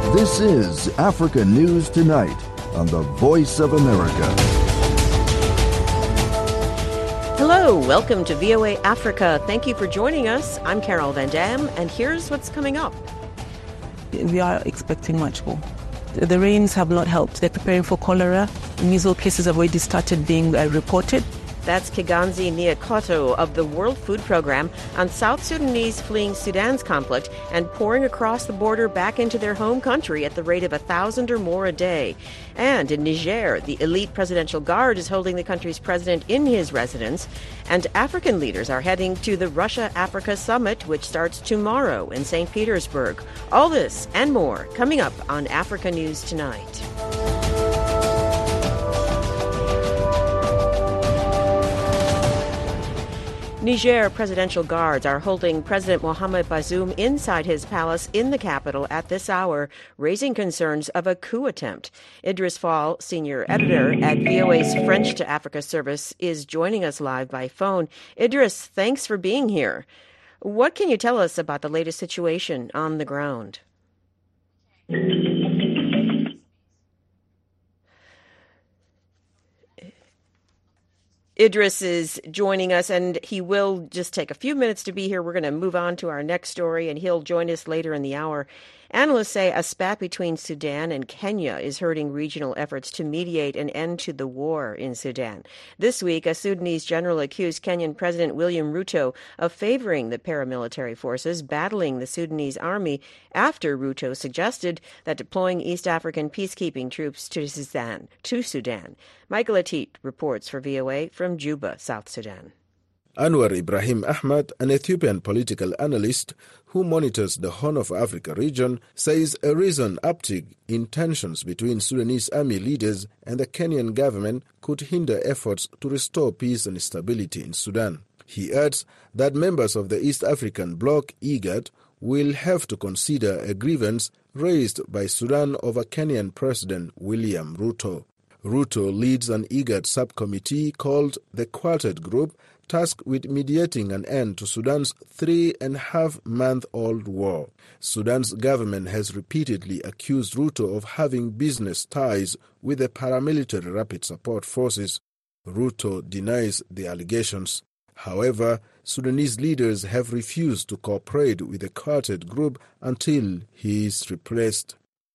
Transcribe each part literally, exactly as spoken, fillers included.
This is Africa News Tonight on the Voice of America. Hello, welcome to V O A Africa. Thank you for joining us. I'm Carol Van Dam, and here's what's coming up. We are expecting much more. The rains have not helped. They're preparing for cholera. Measles cases have already started being uh, reported. That's Kiganzi Niakoto of the World Food Programme on South Sudanese fleeing Sudan's conflict and pouring across the border back into their home country at the rate of a thousand or more a day. And in Niger, the elite presidential guard is holding the country's president in his residence. And African leaders are heading to the Russia-Africa Summit, which starts tomorrow in Saint Petersburg. All this and more coming up on Africa News Tonight. Niger presidential guards are holding President Mohamed Bazoum inside his palace in the capital at this hour, raising concerns of a coup attempt. Idris Fall, senior editor at V O A's French to Africa service, is joining us live by phone. Idris, thanks for being here. What can you tell us about the latest situation on the ground? Idris is joining us, and he will just take a few minutes to be here. We're going to move on to our next story, and he'll join us later in the hour. Analysts say a spat between Sudan and Kenya is hurting regional efforts to mediate an end to the war in Sudan. This week, a Sudanese general accused Kenyan President William Ruto of favoring the paramilitary forces battling the Sudanese army after Ruto suggested that deploying East African peacekeeping troops to Sudan. To Sudan. Michael Atit reports for V O A from Juba, South Sudan. Anwar Ibrahim Ahmad, an Ethiopian political analyst who monitors the Horn of Africa region, says a recent uptick in tensions between Sudanese army leaders and the Kenyan government could hinder efforts to restore peace and stability in Sudan. He adds that members of the East African bloc, IGAD, will have to consider a grievance raised by Sudan over Kenyan President William Ruto. Ruto leads an IGAD subcommittee called the Quartet Group, tasked with mediating an end to Sudan's three-and-a-half-month-old war. Sudan's government has repeatedly accused Ruto of having business ties with the paramilitary rapid support forces. Ruto denies the allegations. However, Sudanese leaders have refused to cooperate with the Quartet Group until he is replaced.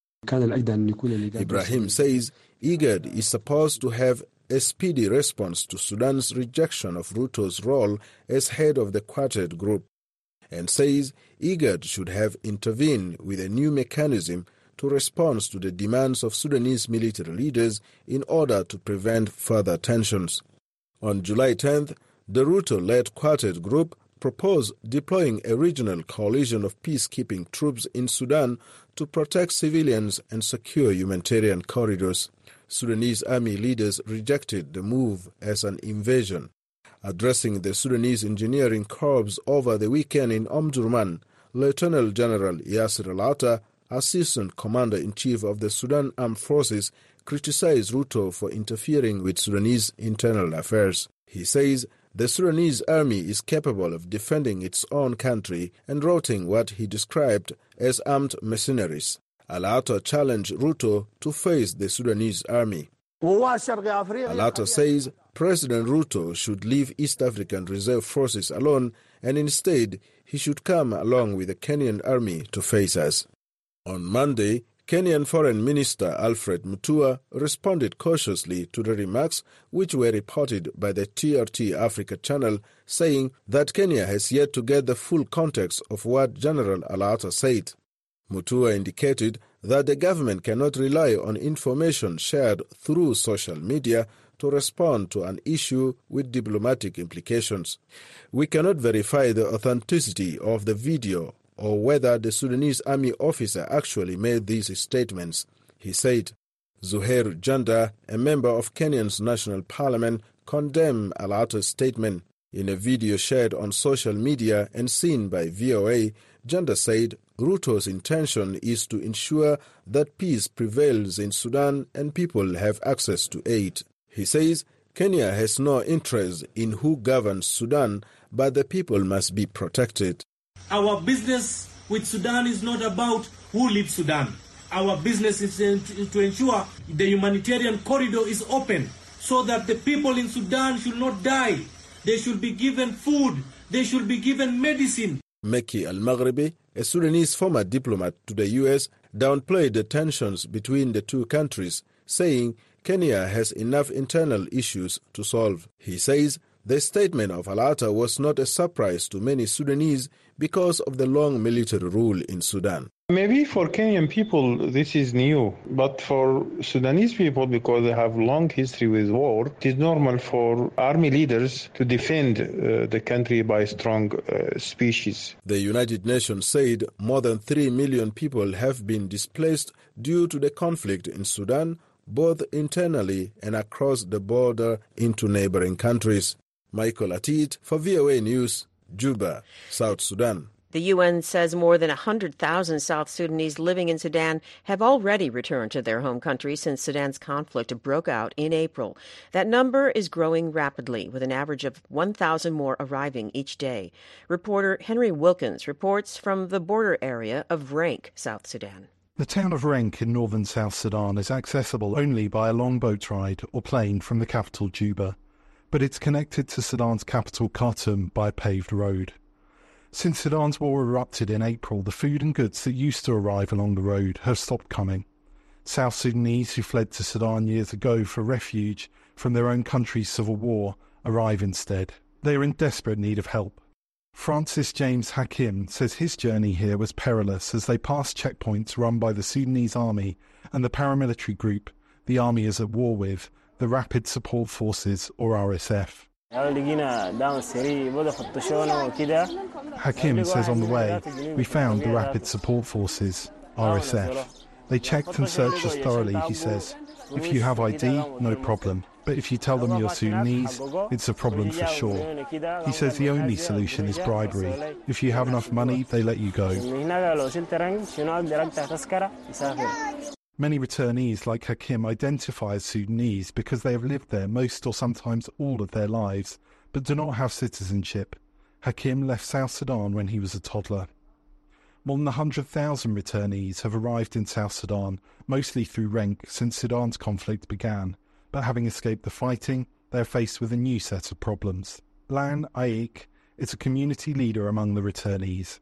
Ibrahim says IGAD is supposed to have a speedy response to Sudan's rejection of Ruto's role as head of the Quartet Group, and says IGAD should have intervened with a new mechanism to respond to the demands of Sudanese military leaders in order to prevent further tensions. On July tenth, the Ruto-led Quartet Group proposed deploying a regional coalition of peacekeeping troops in Sudan to protect civilians and secure humanitarian corridors. Sudanese army leaders rejected the move as an invasion. Addressing the Sudanese Engineering Corps over the weekend in Omdurman, Lieutenant General Yasser Al-Attah, Assistant Commander-in-Chief of the Sudan Armed Forces, criticized Ruto for interfering with Sudanese internal affairs. He says the Sudanese army is capable of defending its own country and routing what he described as armed mercenaries. Al-Attah challenged Ruto to face the Sudanese army. Al-Attah says President Ruto should leave East African Reserve Forces alone and instead he should come along with the Kenyan army to face us. On Monday, Kenyan Foreign Minister Alfred Mutua responded cautiously to the remarks which were reported by the T R T Africa channel, saying that Kenya has yet to get the full context of what General Al-Attah said. Mutua indicated that the government cannot rely on information shared through social media to respond to an issue with diplomatic implications. We cannot verify the authenticity of the video or whether the Sudanese army officer actually made these statements, he said. Zuhair Janda, a member of Kenya's National Parliament, condemned Al-Attah's statement. In a video shared on social media and seen by V O A, Janda said Ruto's intention is to ensure that peace prevails in Sudan and people have access to aid. He says Kenya has no interest in who governs Sudan, but the people must be protected. Our business with Sudan is not about who leads Sudan. our businesses to ensure the humanitarian corridor is open so that the people in Sudan should not die. They should be given food. They should be given medicine. Meki Al-Maghribi, a Sudanese former diplomat to the U S, downplayed the tensions between the two countries, saying Kenya has enough internal issues to solve. He says the statement of Al-Atta was not a surprise to many Sudanese because of the long military rule in Sudan. Maybe for Kenyan people this is new, but for Sudanese people, because they have long history with war, it is normal for army leaders to defend uh, the country by strong uh, speeches. The United Nations said more than three million people have been displaced due to the conflict in Sudan, both internally and across the border into neighboring countries. Michael Atit for V O A News, Juba, South Sudan. The U N says more than one hundred thousand South Sudanese living in Sudan have already returned to their home country since Sudan's conflict broke out in April. That number is growing rapidly, with an average of one thousand more arriving each day. Reporter Henry Wilkins reports from the border area of Renk, South Sudan. The town of Renk in northern South Sudan is accessible only by a long boat ride or plane from the capital Juba, but it's connected to Sudan's capital Khartoum by a paved road. Since Sudan's war erupted in April, the food and goods that used to arrive along the road have stopped coming. South Sudanese who fled to Sudan years ago for refuge from their own country's civil war arrive instead. They are in desperate need of help. Francis James Hakim says his journey here was perilous as they passed checkpoints run by the Sudanese army and the paramilitary group the army is at war with, the Rapid Support Forces, or R S F. Hakim says on the way, we found the Rapid Support Forces, R S F. They checked and searched us thoroughly, he says. If you have I D, no problem. But if you tell them you're Sudanese, it's a problem for sure. He says the only solution is bribery. If you have enough money, they let you go. Many returnees like Hakim identify as Sudanese because they have lived there most or sometimes all of their lives, but do not have citizenship. Hakim left South Sudan when he was a toddler. More than one hundred thousand returnees have arrived in South Sudan, mostly through Renk, since Sudan's conflict began. But having escaped the fighting, they are faced with a new set of problems. Lan Aik is a community leader among the returnees.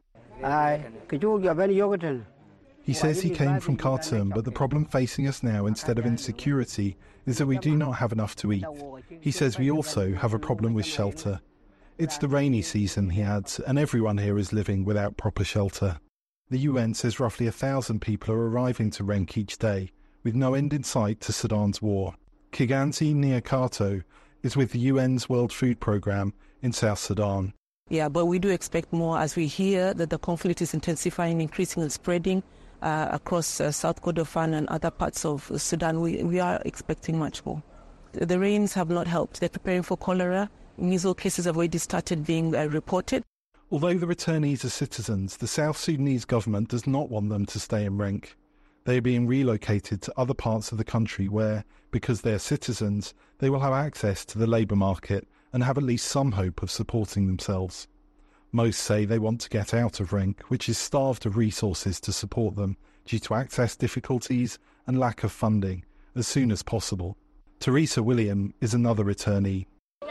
He says he came from Khartoum, but the problem facing us now, instead of insecurity, is that we do not have enough to eat. He says we also have a problem with shelter. It's the rainy season, he adds, and everyone here is living without proper shelter. The U N says roughly a thousand people are arriving to Renk each day, with no end in sight to Sudan's war. Kiganzi Niakato is with the U N's World Food Programme in South Sudan. Yeah, but we do expect more as we hear that the conflict is intensifying, increasing and spreading uh, across uh, South Kordofan and other parts of Sudan. We, we are expecting much more. The rains have not helped. They're preparing for cholera. Measles cases have already started being uh, reported. Although the returnees are citizens, the South Sudanese government does not want them to stay in Renk. They are being relocated to other parts of the country where, because they are citizens, they will have access to the labour market and have at least some hope of supporting themselves. Most say they want to get out of Renk, which is starved of resources to support them due to access difficulties and lack of funding, as soon as possible. Teresa William is another returnee.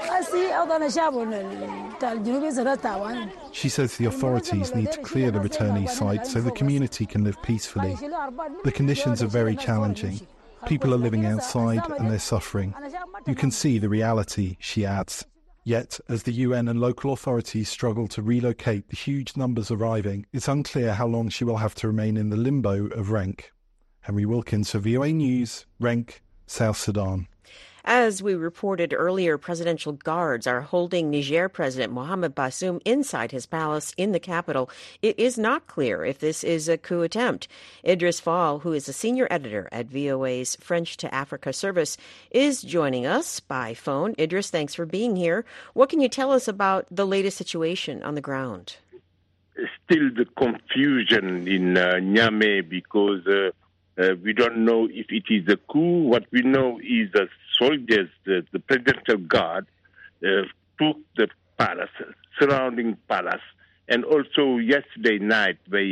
She says the authorities need to clear the returnee site so the community can live peacefully. The conditions are very challenging. People are living outside and they're suffering. You can see the reality, she adds. Yet, as the U N and local authorities struggle to relocate the huge numbers arriving, it's unclear how long she will have to remain in the limbo of Renk. Henry Wilkins for V O A News, Renk, South Sudan. As we reported earlier, presidential guards are holding Niger President Mohamed Bazoum inside his palace in the capital. It is not clear if this is a coup attempt. Idris Fall, who is a senior editor at V O A's French to Africa service, is joining us by phone. Idris, thanks for being here. What can you tell us about the latest situation on the ground? Still the confusion in uh, Niamey because uh, uh, we don't know if it is a coup. What we know is that soldiers, the, the presidential guard, uh, took the palace, surrounding palace, and also yesterday night they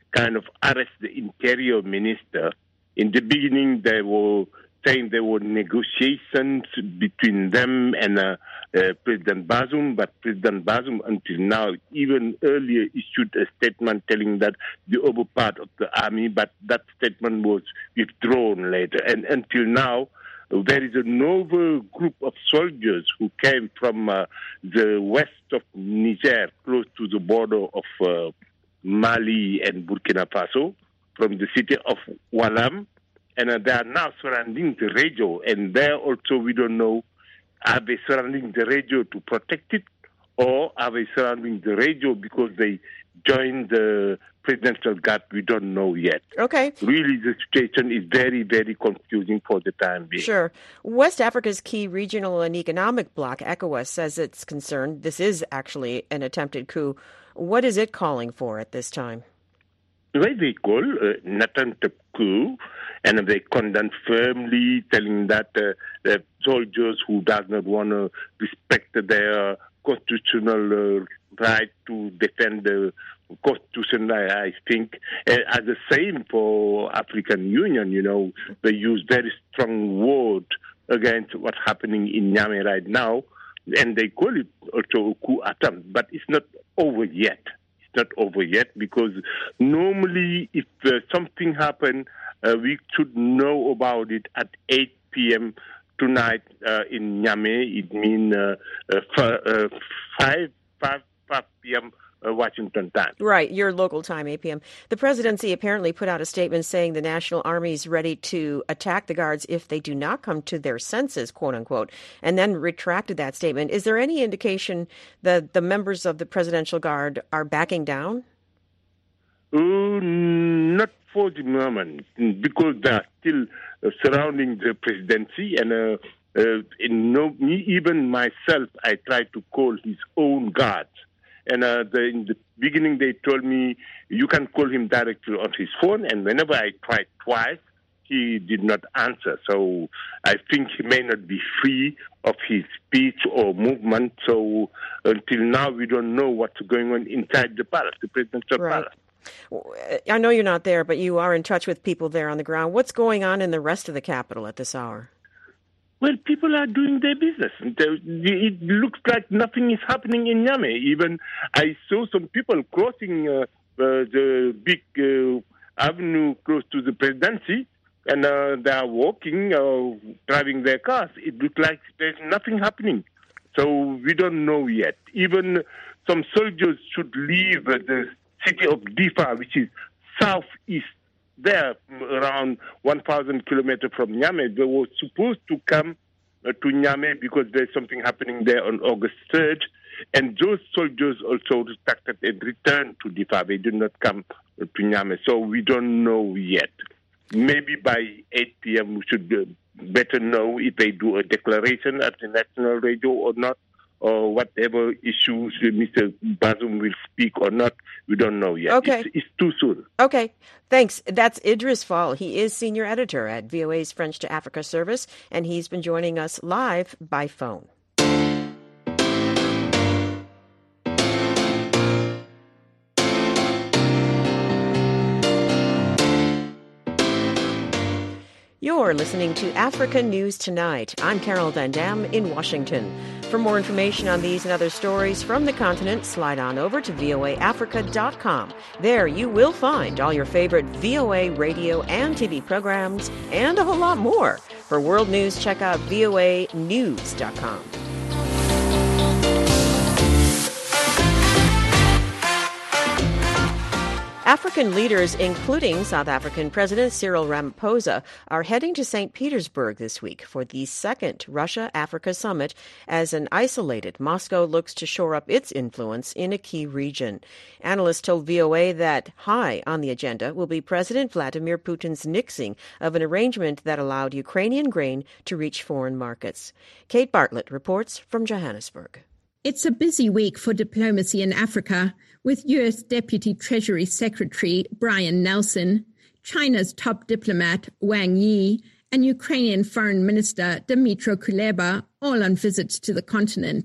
kind of arrest the interior minister. In the beginning, they were saying there were negotiations between them and uh, uh, President Bazoum, but President Bazoum until now, even earlier, issued a statement telling that the upper part of the army, but that statement was withdrawn later. And until now, there is a novel group of soldiers who came from uh, the west of Niger, close to the border of uh, Mali and Burkina Faso, from the city of Walam, and uh, they are now surrounding the radio. And there also we don't know, are they surrounding the radio to protect it, or are they surrounding the radio because they joined the presidential guard? We don't know yet. Okay. Really, the situation is very, very confusing for the time being. Sure. West Africa's key regional and economic bloc, ECOWAS, says it's concerned this is actually an attempted coup. What is it calling for at this time? Well, they call uh, an attempted coup, and they condemn firmly, telling that uh, the soldiers who does not want to respect their constitutional uh, right to defend the constitution, I, I think. Uh, as the same for African Union, you know, they use very strong words against what's happening in Niamey right now, and they call it also a coup attempt, but it's not over yet. It's not over yet because normally if uh, something happened, uh, we should know about it at eight p.m. tonight uh, in Niamey. It means uh, uh, f- uh, five p.m. Uh, Washington time. Right, your local time, eight p.m. The presidency apparently put out a statement saying the National Army is ready to attack the guards if they do not come to their senses, quote unquote, and then retracted that statement. Is there any indication that the members of the Presidential Guard are backing down? Uh, not for the moment, because they are still uh, surrounding the presidency, and uh, uh, in no, me, even myself, I tried to call his own guards. And uh, the, in the beginning, they told me you can call him directly on his phone. And whenever I tried twice, he did not answer. So I think he may not be free of his speech or movement. So until now, we don't know what's going on inside the palace, the presidential right. palace. I know you're not there, but you are in touch with people there on the ground. What's going on in the rest of the capital at this hour? Well, people are doing their business. It looks like nothing is happening in Niamey. Even I saw some people crossing uh, uh, the big uh, avenue close to the presidency, and uh, they are walking, uh, driving their cars. It looks like there's nothing happening. So we don't know yet. Even some soldiers should leave uh, the city of Difa, which is southeast. There, around one thousand kilometers from Niamey. They were supposed to come uh, to Niamey because there's something happening there on August third. And those soldiers also retracted and returned to Difa. They did not come uh, to Niamey. So we don't know yet. Maybe by eight p.m. we should uh, better know if they do a declaration at the national radio or not, or whatever issues Mister Bazoum will speak or not. We don't know yet. Okay. It's, it's too soon. Okay. Thanks. That's Idris Fall. He is senior editor at V O A's French to Africa service, and he's been joining us live by phone. You're listening to Africa News Tonight. I'm Carol Van Dam in Washington. For more information on these and other stories from the continent, slide on over to V O A Africa dot com. There you will find all your favorite V O A radio and T V programs and a whole lot more. For world news, check out V O A news dot com. African leaders, including South African President Cyril Ramaphosa, are heading to Saint Petersburg this week for the second Russia-Africa summit as an isolated Moscow looks to shore up its influence in a key region. Analysts told V O A that high on the agenda will be President Vladimir Putin's nixing of an arrangement that allowed Ukrainian grain to reach foreign markets. Kate Bartlett reports from Johannesburg. It's a busy week for diplomacy in Africa, with U S Deputy Treasury Secretary Brian Nelson, China's top diplomat Wang Yi, and Ukrainian Foreign Minister Dmytro Kuleba all on visits to the continent.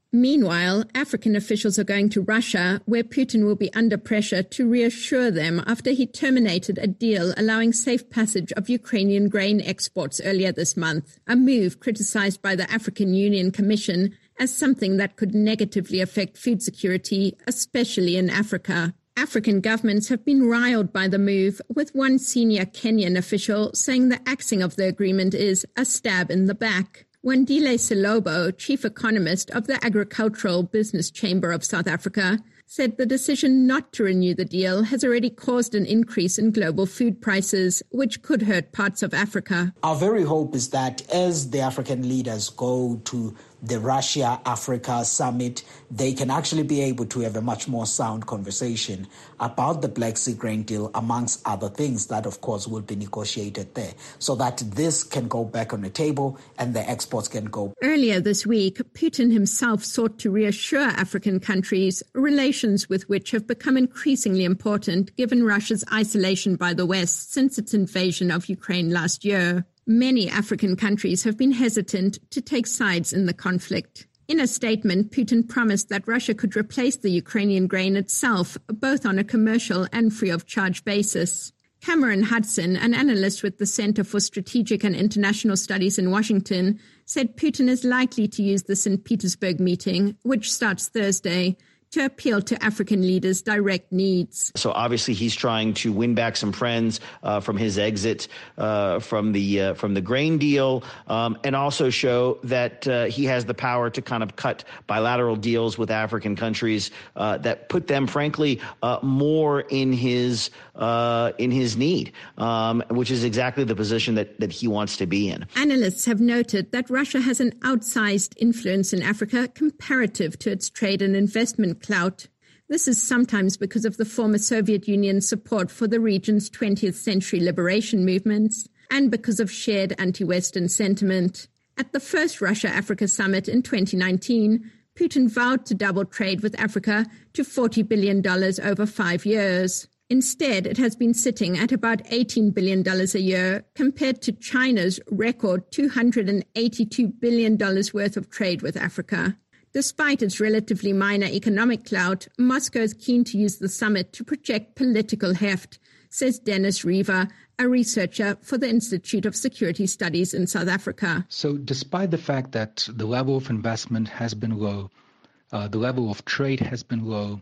Meanwhile, African officials are going to Russia, where Putin will be under pressure to reassure them after he terminated a deal allowing safe passage of Ukrainian grain exports earlier this month, a move criticized by the African Union Commission as something that could negatively affect food security, especially in Africa. African governments have been riled by the move, with one senior Kenyan official saying the axing of the agreement is a stab in the back. Wandile Silobo, chief economist of the Agricultural Business Chamber of South Africa, said the decision not to renew the deal has already caused an increase in global food prices, which could hurt parts of Africa. Our very hope is that as the African leaders go to the Russia-Africa summit, they can actually be able to have a much more sound conversation about the Black Sea grain deal, amongst other things that, of course, will be negotiated there, so that this can go back on the table and the exports can go. Earlier this week, Putin himself sought to reassure African countries, relations with which have become increasingly important given Russia's isolation by the West since its invasion of Ukraine last year. Many African countries have been hesitant to take sides in the conflict. In a statement, Putin promised that Russia could replace the Ukrainian grain itself, both on a commercial and free-of-charge basis. Cameron Hudson, an analyst with the Center for Strategic and International Studies in Washington, said Putin is likely to use the Saint Petersburg meeting, which starts Thursday, to appeal to African leaders' direct needs. So obviously he's trying to win back some friends uh, from his exit uh, from the uh, from the grain deal, um, and also show that uh, he has the power to kind of cut bilateral deals with African countries uh, that put them, frankly, uh, more in his uh, in his need, um, which is exactly the position that, that he wants to be in. Analysts have noted that Russia has an outsized influence in Africa comparative to its trade and investment clout. This is sometimes because of the former Soviet Union's support for the region's twentieth century liberation movements and because of shared anti-Western sentiment. At the first Russia-Africa summit in twenty nineteen, Putin vowed to double trade with Africa to forty billion dollars over five years. Instead, it has been sitting at about eighteen billion dollars a year compared to China's record two hundred eighty-two billion dollars worth of trade with Africa. Despite its relatively minor economic clout, Moscow is keen to use the summit to project political heft, says Dennis Reaver, a researcher for the Institute of Security Studies in South Africa. So despite the fact that the level of investment has been low, uh, the level of trade has been low,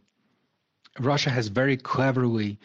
Russia has very cleverly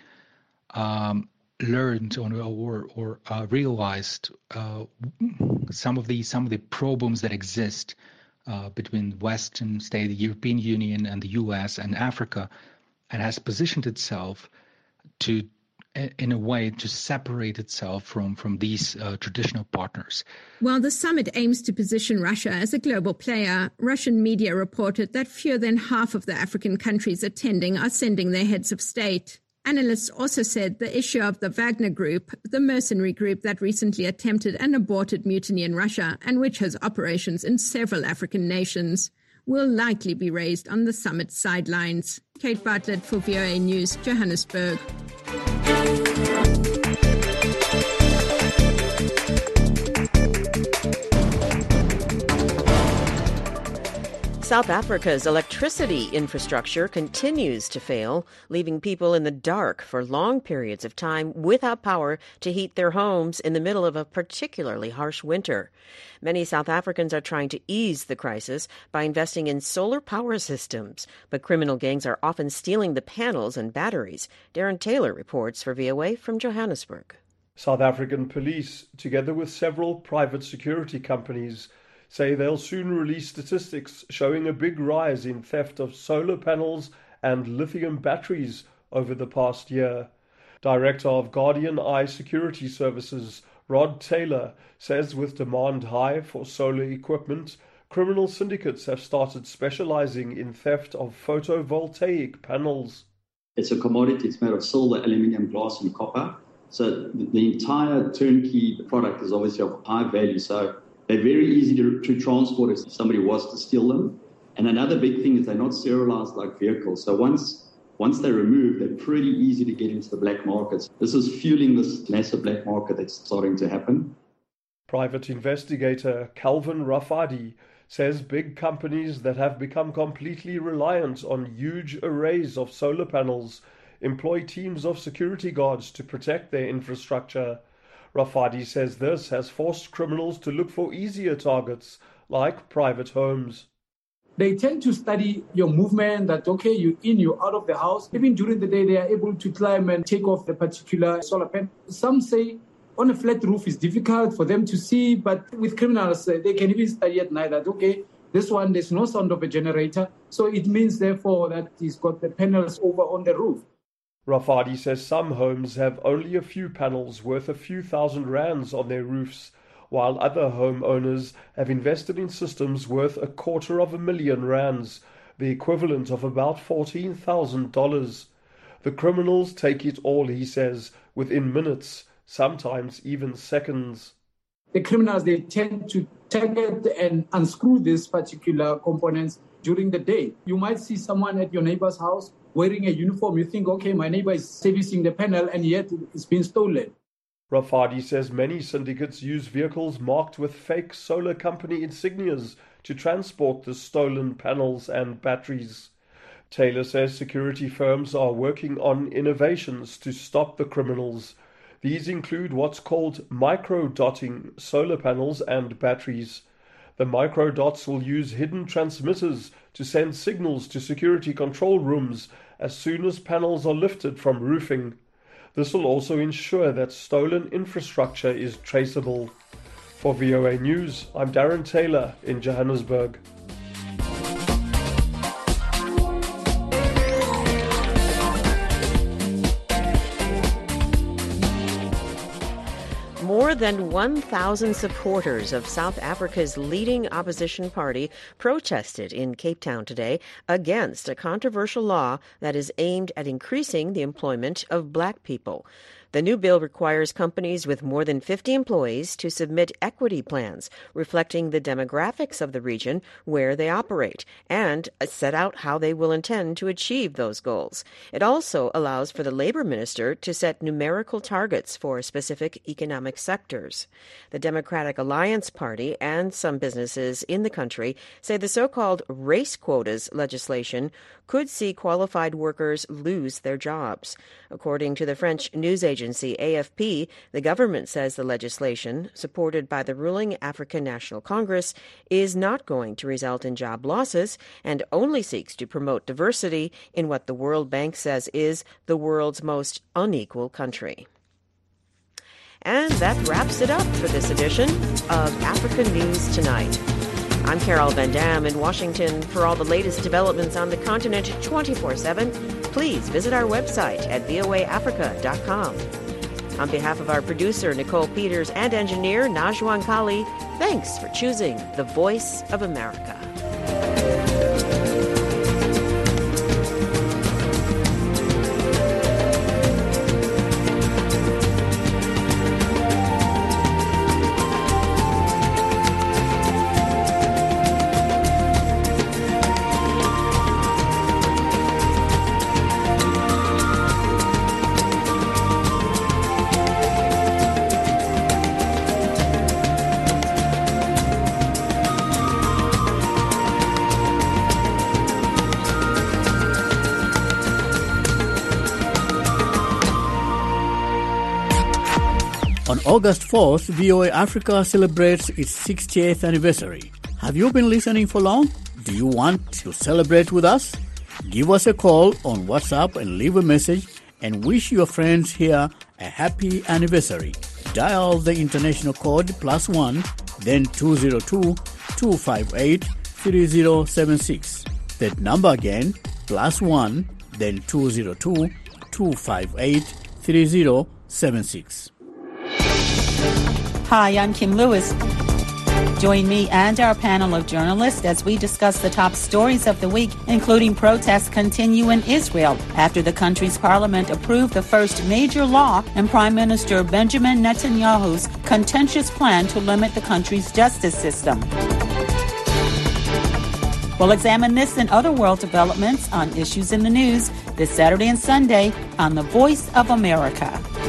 um, learned or or, or uh, realized uh, some of the some of the problems that exist Uh, between Western, say, the European Union and the U S and Africa, and has positioned itself to, in a way, to separate itself from, from these uh, traditional partners. While the summit aims to position Russia as a global player, Russian media reported that fewer than half of the African countries attending are sending their heads of state. Analysts also said the issue of the Wagner Group, the mercenary group that recently attempted an aborted mutiny in Russia and which has operations in several African nations, will likely be raised on the summit's sidelines. Kate Bartlett for V O A News, Johannesburg. South Africa's electricity infrastructure continues to fail, leaving people in the dark for long periods of time without power to heat their homes in the middle of a particularly harsh winter. Many South Africans are trying to ease the crisis by investing in solar power systems, but criminal gangs are often stealing the panels and batteries. Darren Taylor reports for V O A from Johannesburg. South African police, together with several private security companies, say they'll soon release statistics showing a big rise in theft of solar panels and lithium batteries over the past year. Director of Guardian Eye Security Services, Rod Taylor, says with demand high for solar equipment, criminal syndicates have started specializing in theft of photovoltaic panels. It's a commodity. It's made of silver, aluminium, glass, and copper. So the entire turnkey product is obviously of high value. So they're very easy to, to transport if somebody was to steal them. And another big thing is they're not serialized like vehicles. So once once they're removed, they're pretty easy to get into the black markets. This is fueling this massive black market that's starting to happen. Private investigator Calvin Rafadi says big companies that have become completely reliant on huge arrays of solar panels employ teams of security guards to protect their infrastructure. Rafadi says this has forced criminals to look for easier targets, like private homes. They tend to study your movement, that, okay, you're in, you're out of the house. Even during the day, they are able to climb and take off the particular solar panel. Some say on a flat roof is difficult for them to see, but with criminals, they can even study at night that, okay, this one, there's no sound of a generator. So it means, therefore, that he's got the panels over on the roof. Rafadi says some homes have only a few panels worth a few thousand rands on their roofs, while other homeowners have invested in systems worth a quarter of a million rands, the equivalent of about fourteen thousand dollars. The criminals take it all, he says, within minutes, sometimes even seconds. The criminals, they tend to target and unscrew these particular components during the day. You might see someone at your neighbor's house wearing a uniform. You think, okay, my neighbor is servicing the panel, and yet it's been stolen. Rafadi says many syndicates use vehicles marked with fake solar company insignias to transport the stolen panels and batteries. Taylor says security firms are working on innovations to stop the criminals. These include what's called micro-dotting solar panels and batteries. The micro-dots will use hidden transmitters to send signals to security control rooms as soon as panels are lifted from roofing. This will also ensure that stolen infrastructure is traceable. For V O A News, I'm Darren Taylor in Johannesburg. More than one thousand supporters of South Africa's leading opposition party protested in Cape Town today against a controversial law that is aimed at increasing the employment of black people. The new bill requires companies with more than fifty employees to submit equity plans reflecting the demographics of the region where they operate and set out how they will intend to achieve those goals. It also allows for the labor minister to set numerical targets for specific economic sectors. The Democratic Alliance Party and some businesses in the country say the so-called race quotas legislation could see qualified workers lose their jobs. According to the French news agency A F P, the government says the legislation, supported by the ruling African National Congress, is not going to result in job losses and only seeks to promote diversity in what the World Bank says is the world's most unequal country. And that wraps it up for this edition of Africa News Tonight. I'm Carol Van Dam in Washington. For all the latest developments on the continent twenty-four seven, please visit our website at v o a africa dot com. On behalf of our producer, Nicole Peters, and engineer, Najwan Kali, thanks for choosing the Voice of America. On August fourth, V O A Africa celebrates its sixtieth anniversary. Have you been listening for long? Do you want to celebrate with us? Give us a call on WhatsApp and leave a message and wish your friends here a happy anniversary. Dial the international code plus one, then two zero two, two five eight, three zero seven six. That number again, plus one, then two zero two, two five eight, three zero seven six. Hi, I'm Kim Lewis. Join me and our panel of journalists as we discuss the top stories of the week, including protests continue in Israel after the country's parliament approved the first major law in Prime Minister Benjamin Netanyahu's contentious plan to limit the country's justice system. We'll examine this and other world developments on Issues in the News this Saturday and Sunday on The Voice of America.